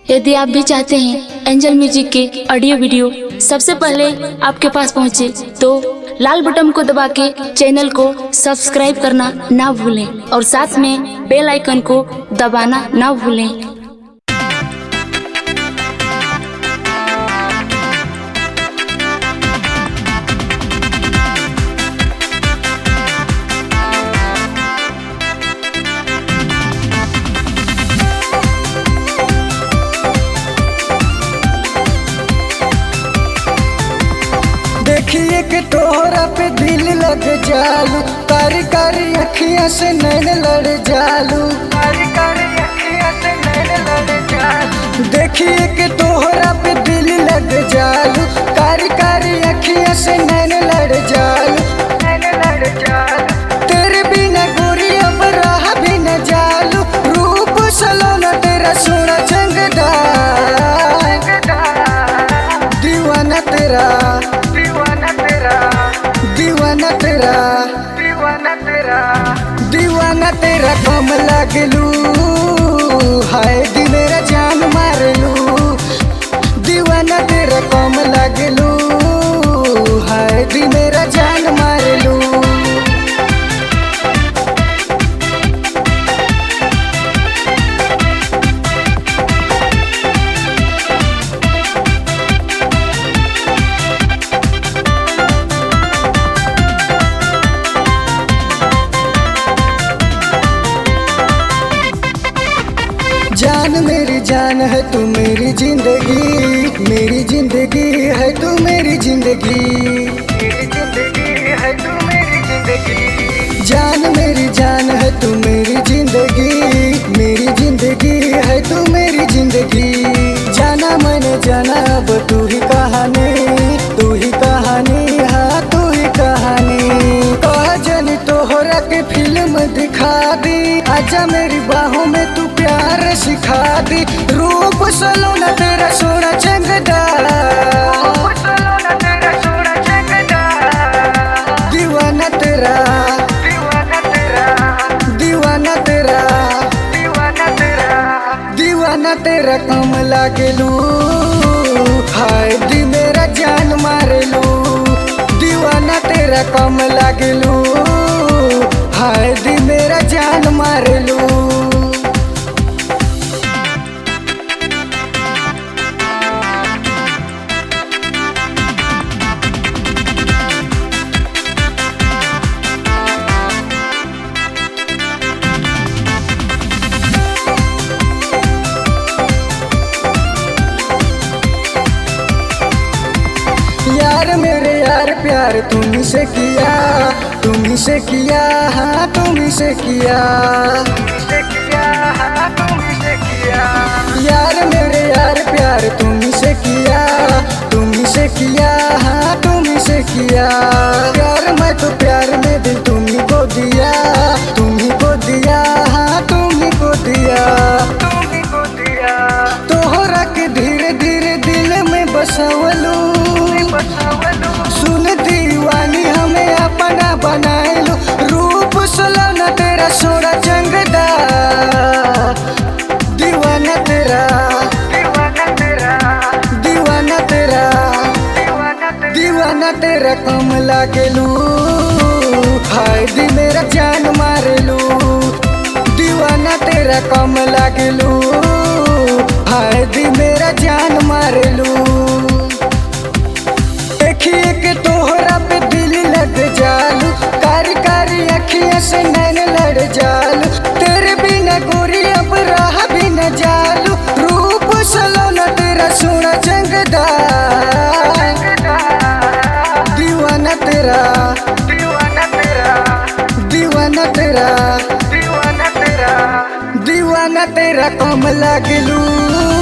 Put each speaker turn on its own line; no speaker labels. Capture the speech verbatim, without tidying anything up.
यदि आप भी चाहते हैं एंजल म्यूजिक के ऑडियो वीडियो सबसे पहले आपके पास पहुंचे, तो लाल बटन को दबा के चैनल को सब्सक्राइब करना ना भूलें और साथ में बेल आइकन को दबाना ना भूलें।
देखिए कि तोहरा पे दिल लग जालू, कारी कारी अखियां से नैन लड़ जालू, कारी कारी अखियां से नैन लड़ जालू। देखिए कि तोहरा पे दिल लग जालू, कारी कारी अखियां से नैन लड़ जालू, नैन लड़ जालू। तेरे बिना गोरी अब राह भी न जालू, रूप सलोना तेरा सोना चंगदार, दीवाना तेरा दीवाना तेरा दीवाना तेरा दीवाना तेरा कम लागलू, हाय दी मेरा जान मारलू। दीवाना तेरा कम लागलू, हाय दी मेरा जान मारलू। जान मेरी जान है तू मेरी जिंदगी, मेरी जिंदगी है तू मेरी जिंदगी, मेरी जिंदगी है तू मेरी जिंदगी। जान मेरी जान है तू मेरी जिंदगी, मेरी जिंदगी है तू मेरी जिंदगी। जाना मैंने जाना अब तू ही कहानी, तू ही कहानी, हाँ तू ही कहानी। कहा जानी तोहरा के फिल्म दिखा दी, आजा मेरी बाहों में तू प्यार सिखा दी। रूप सलोना तेरा सोना चंगदार, दीवाना तेरा दीवाना तेरा दीवाना तेरा दीवाना तेरा दीवाना तेरा कम लागलू, हाय दी मेरा जान मारलू। दीवाना तेरा कम लागलू, हाय दी मेरा जान मारलू। यार मेरे यार प्यार तुम्ही से किया, तुम्ही से किया, हाँ तुम्ही से किया, यार मेरे यार प्यार तुम्ही से किया, तुम्ही से किया, हाँ तुम्ही से किया। प्यार मैं तो प्यार में दिल तुम्ही को दिया, तुम्ही को दिया, हाँ तुम्ही को दिया, तुम्ही को दिया। तोहरा के धीरे धीरे दिल में बसवलू, सुन दीवानी हमें अपना बनाएलू। रूप सलोना तेरा सोना चंगदार, दीवाना तेरा दीवाना तेरा दीवाना तेरा दीवाना तेरा कम लागलू, हाय दी मेरा जान मारलू। दीवाना तेरा कम लागलू, हाय दी मेरा जान मारलू। देखिए कि तोहरा पे दिल लग जालू, कारी कारी अखियां से नैन लड़ जालू। तेरे बिना गोरी अब राह भी न जालू, रूप सलोना तेरा सोना चंगदार, दीवाना तेरा दीवाना तेरा दीवाना तेरा दीवाना तेरा दीवाना तेरा कम लागलू,